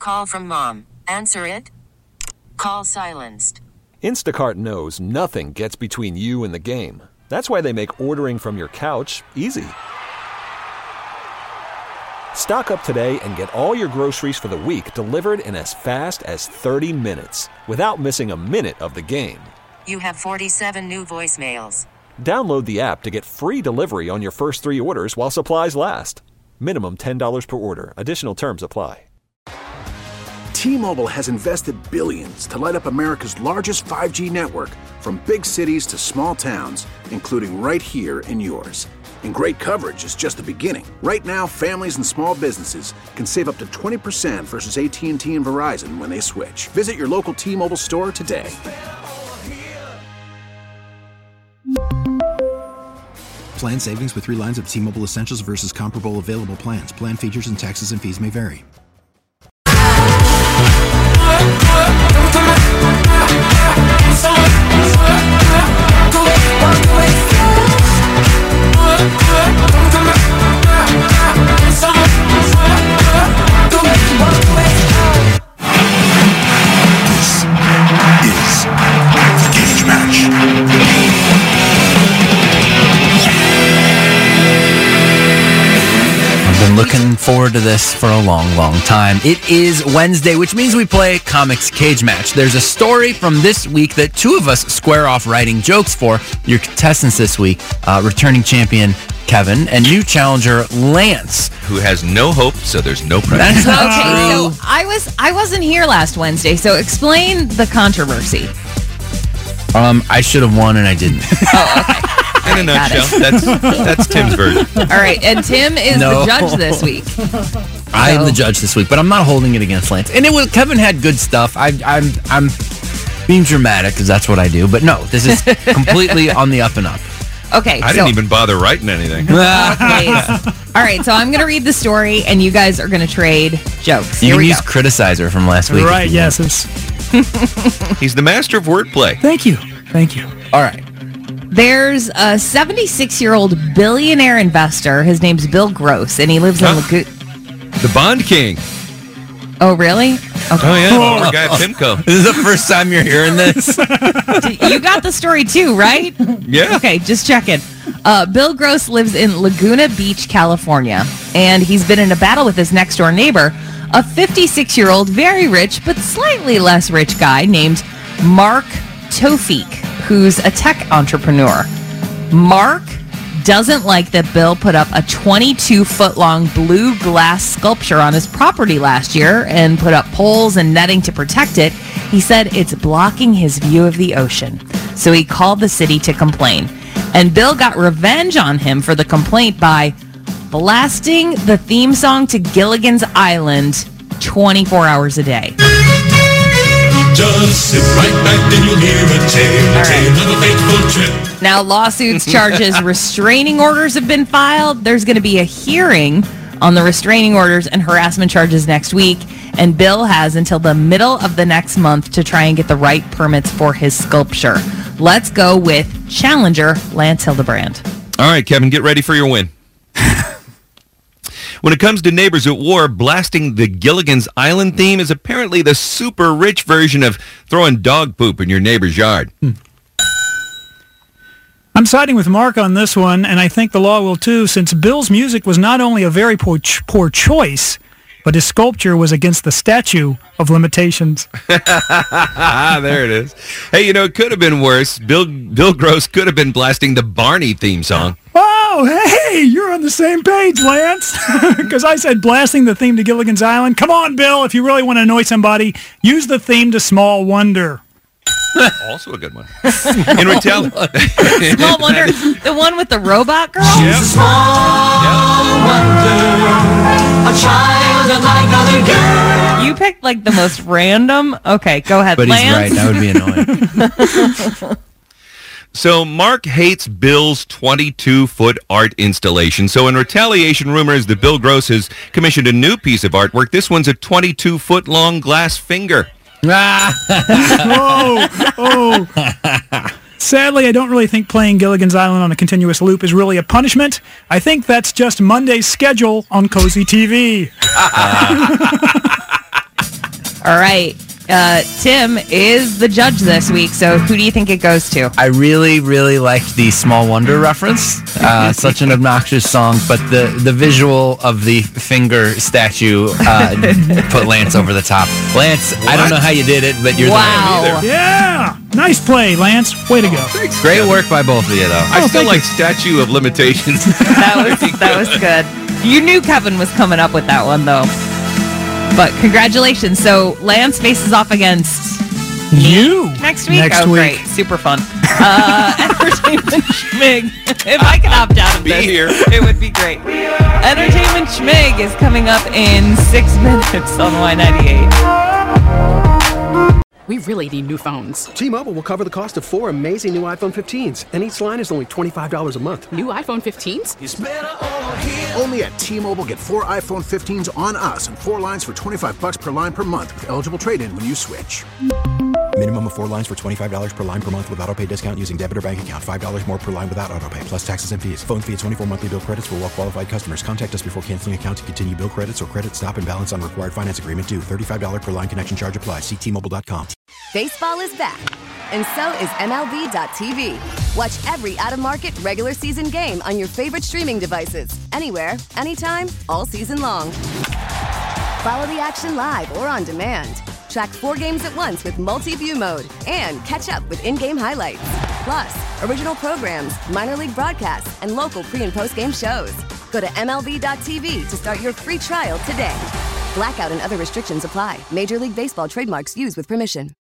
call from mom. Answer it. Call silenced. Instacart knows nothing gets between you and the game. That's why they make ordering from your couch easy. Stock up today and get all your groceries for the week delivered in as fast as 30 minutes without missing a minute of the game. You have 47 new voicemails. Download the app to get free delivery on your first 3 orders while supplies last. Minimum $10 per order. Additional terms apply. T-Mobile has invested billions to light up America's largest 5G network, from big cities to small towns, including right here in yours. And great coverage is just the beginning. Right now, families and small businesses can save up to 20% versus AT&T and Verizon when they switch. Visit your local T-Mobile store today. Plan savings with 3 lines of T-Mobile Essentials versus comparable available plans. Plan features and taxes and fees may vary. This is the Cage Match. I've been looking forward to this for a long, long time. It is Wednesday, which means we play Comics Cage Match. There's a story from this week that 2 of us square off writing jokes for. Your contestants this week, returning champion Kevin and new challenger Lance, who has no hope, so there's no pressure. That's not Okay, true. so I wasn't here last Wednesday, so explain the controversy. I should have won and I didn't. Oh, okay. In a nutshell, that's Tim's version. All right, and Tim is the judge this week. I am the judge this week, but I'm not holding it against Lance. And Kevin had good stuff. I'm being dramatic because that's what I do. But no, this is completely on the up and up. Okay, I didn't even bother writing anything. All right, so I'm going to read the story, and you guys are going to trade jokes. You Here can we use go. criticizer from last week. Right, yes. He's the master of wordplay. Thank you. All right. There's a 76-year-old billionaire investor. His name's Bill Gross, and he lives in The Bond King. Oh, really? Okay. Oh, yeah. The guy at Pimco. This is the first time you're hearing this. You got the story, too, right? Yeah. Okay, just checking. Bill Gross lives in Laguna Beach, California, and he's been in a battle with his next-door neighbor, a 56-year-old, very rich, but slightly less rich guy named Mark Tofik, who's a tech entrepreneur. Mark doesn't like that Bill put up a 22-foot-long blue glass sculpture on his property last year and put up poles and netting to protect it. He said it's blocking his view of the ocean. So he called the city to complain. And Bill got revenge on him for the complaint by blasting the theme song to Gilligan's Island 24 hours a day. Just sit right back, then you'll hear a tale of a fateful trip. Now, lawsuits, charges, restraining orders have been filed. There's going to be a hearing on the restraining orders and harassment charges next week. And Bill has until the middle of the next month to try and get the right permits for his sculpture. Let's go with challenger Lance Hildebrand. All right, Kevin, get ready for your win. When it comes to neighbors at war, blasting the Gilligan's Island theme is apparently the super rich version of throwing dog poop in your neighbor's yard. I'm siding with Mark on this one, and I think the law will too, since Bill's music was not only a very poor choice, but his sculpture was against the statute of limitations. There it is. Hey, it could have been worse. Bill Gross could have been blasting the Barney theme song. Oh, hey, you're on the same page, Lance. Because I said blasting the theme to Gilligan's Island. Come on, Bill, if you really want to annoy somebody, use the theme to Small Wonder. Also a good one. In retaliation. Small Wonder, the one with the robot girl? She's a small wonder, a child unlike other girls. You picked like the most random. Okay, go ahead, But Lance. he's right. That would be annoying. So Mark hates Bill's 22-foot art installation. So in retaliation, rumor is that Bill Gross has commissioned a new piece of artwork. This one's a 22-foot-long glass finger. Sadly, I don't really think playing Gilligan's Island on a continuous loop is really a punishment. I think that's just Monday's schedule on Cozy TV. All right. Tim is the judge this week, so who do you think it goes to? I really, really liked the Small Wonder reference. Such an obnoxious song, but the visual of the finger statue put Lance over the top. Lance, what? I don't know how you did it, but you're the man. Yeah! Nice play, Lance. Way to go. Thanks, Great work by both of you, though. I still like Statue of Limitations. That was good. You knew Kevin was coming up with that one, though. But congratulations. So Lance faces off against you next week. Next week. Great. Super fun. Entertainment Schmig. If I could opt out of this, here. It would be great. Entertainment Schmig is coming up in 6 minutes on Y98. We really need new phones. T-Mobile will cover the cost of 4 amazing new iPhone 15s, and each line is only $25 a month. New iPhone 15s? It's better over here. Only at T-Mobile, get 4 iPhone 15s on us and 4 lines for $25 per line per month with eligible trade-in when you switch. Minimum of 4 lines for $25 per line per month with autopay discount using debit or bank account. $5 more per line without autopay, plus taxes and fees. Phone fee at 24 monthly bill credits for well-qualified customers. Contact us before canceling account to continue bill credits or credit stop and balance on required finance agreement due. $35 per line connection charge applies. See T-Mobile.com. Baseball is back, and so is MLB.tv. Watch every out-of-market regular season game on your favorite streaming devices. Anywhere, anytime, all season long. Follow the action live or on demand. Track 4 games at once with multi-view mode and catch up with in-game highlights. Plus, original programs, minor league broadcasts, and local pre- and post-game shows. Go to MLB.tv to start your free trial today. Blackout and other restrictions apply. Major League Baseball trademarks used with permission.